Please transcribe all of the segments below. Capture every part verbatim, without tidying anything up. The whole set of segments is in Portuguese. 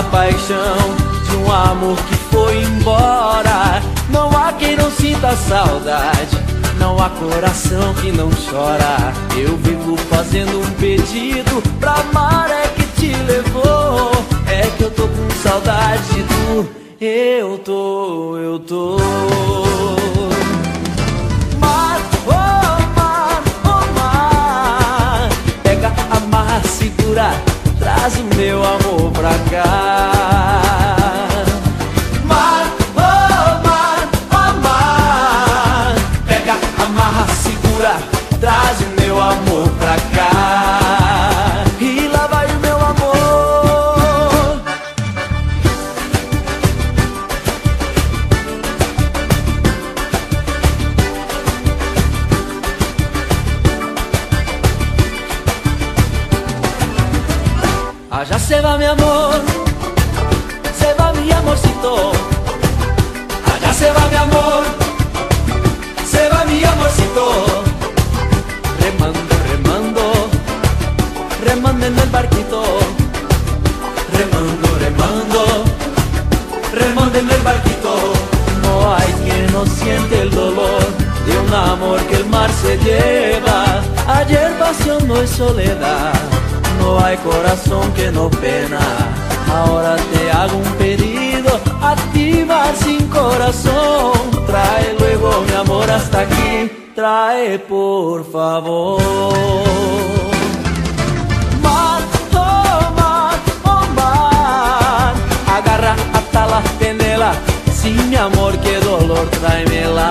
paixão de um amor que foi embora. Não há quem não sinta saudade, não há coração que não chora. Eu vivo fazendo um pedido pra amar, é que te levou. É que eu tô com saudade de tu, eu tô, eu tô. Mar, oh mar, oh mar, pega, amarra, segura, traz o meu amor pra cá. Mar, oh mar, oh mar, pega, amarra, segura, traz o meu amor pra cá. E lá vai o meu amor. Allá se va mi amor, se va mi amorcito. Allá se va mi amor, se va mi amorcito. Remando, remando, remando en el barquito. Remando, remando, remando en el barquito. No hay quien no siente el dolor de un amor que el mar se lleva. Ayer pasión, no es soledad. No hay corazón que no pena. Ahora te hago un pedido, activar sin corazón. Trae luego mi amor hasta aquí, trae por favor. Mar, oh mar, oh mar, agarra hasta la penela. Sin mi amor, qué dolor, tráemela.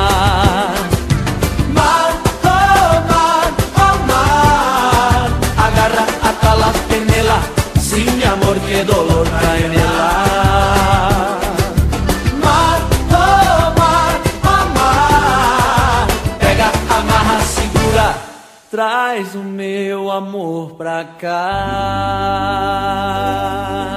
Sin mi amor, qué dolor, tráemela. Mar, oh mar, oh mar, pega, amarra, segura, traz o meu amor pra cá.